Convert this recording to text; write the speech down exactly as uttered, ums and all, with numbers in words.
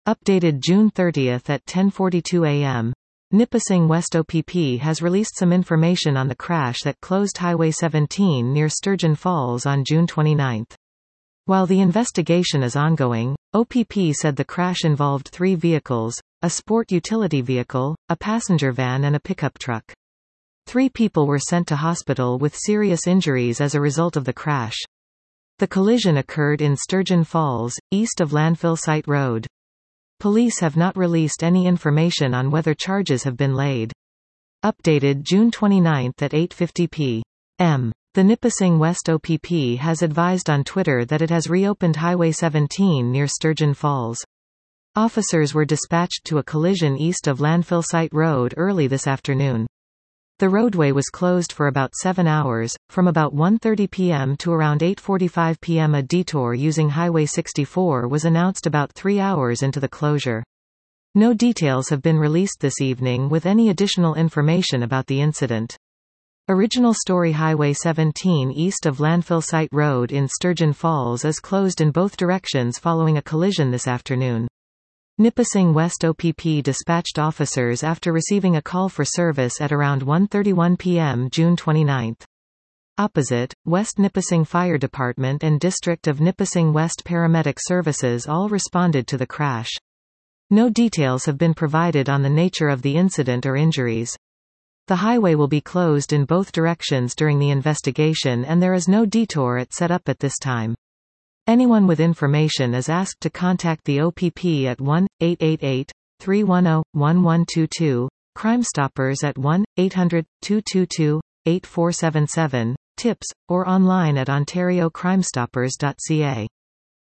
Updated June thirtieth at ten forty-two a m Nipissing West O P P has released some information on the crash that closed Highway seventeen near Sturgeon Falls on June twenty-ninth. While the investigation is ongoing, O P P said the crash involved three vehicles, a sport utility vehicle, a passenger van and a pickup truck. Three people were sent to hospital with serious injuries as a result of the crash. The collision occurred in Sturgeon Falls, east of Landfill Site Road. Police have not released any information on whether charges have been laid. Updated June twenty-ninth at eight fifty p m The Nipissing West O P P has advised on Twitter that it has reopened Highway seventeen near Sturgeon Falls. Officers were dispatched to a collision east of Landfill Site Road early this afternoon. The roadway was closed for about seven hours, from about one thirty p m to around eight forty-five p m A detour using Highway sixty-four was announced about three hours into the closure. No details have been released this evening with any additional information about the incident. Original story Highway seventeen east of Landfill Site Road in Sturgeon Falls is closed in both directions following a collision this afternoon. Nipissing West O P P dispatched officers after receiving a call for service at around one thirty-one p m June twenty-ninth. Opposite, West Nipissing Fire Department and District of Nipissing West Paramedic Services all responded to the crash. No details have been provided on the nature of the incident or injuries. The highway will be closed in both directions during the investigation and there is no detour at set up at this time. Anyone with information is asked to contact the O P P at one eight eight eight, three one zero, one one two two, Crime Stoppers at one eight hundred, two two two, eight four seven seven, tips, or online at ontario crime stoppers dot c a.